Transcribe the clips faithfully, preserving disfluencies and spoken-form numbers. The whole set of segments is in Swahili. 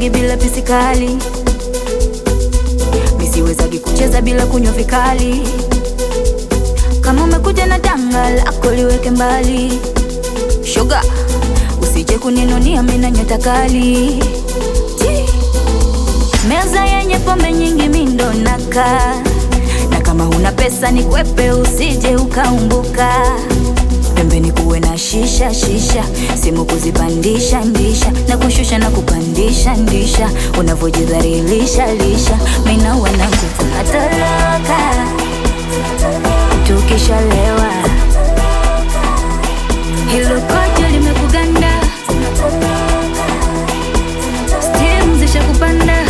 mimi bila pisikali. Misiwezagi kucheza bila kunywa vikali. Kama umekuja na danga lako liweke mbali. Sugar, usije kuninunia mimi na nyota kali. Meza yenye pombe nyingi mimi ndo nakaa. Na kama huna pesa ni kwepe usije ukaumbuka. Pembeni kuwe na shisha shisha, simu kuzipandisha ndisha, na kushusha na kupandisha ndisha, unavojidhalilisha lisha. Mimi na wanangu tunatoroka tukishalewa. Hilo kojo limekuganda, steam zisha kupanda.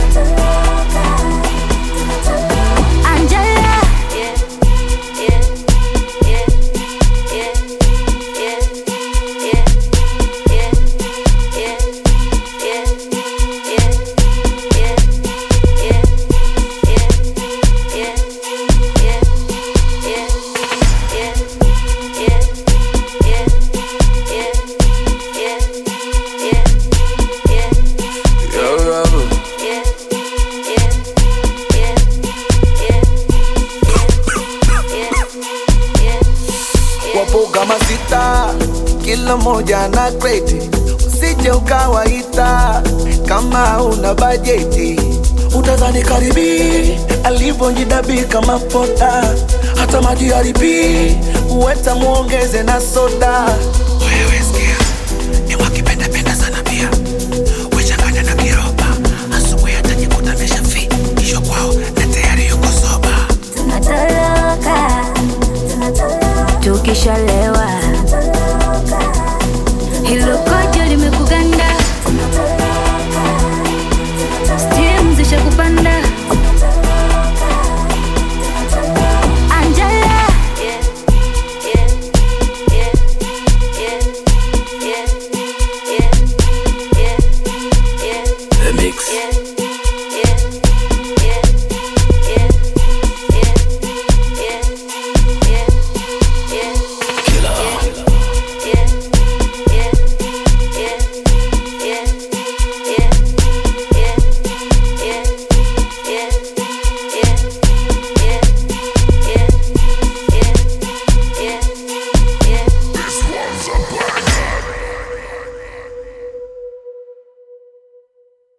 Wapoga masita, kila moja na kreti. Usije ukawaita kama una bajeti. Utadhani karibi alivyojidabi kama poda. Hata maji haribi uweta muongeze na soda. Wewe sikia, ni wakipenda penda sana pia. Wechanganya na kiroba, asubuhi atajikuta ameshafi. Kisho kwao na tayari yuko soba. Tunatoroka tukishalewa.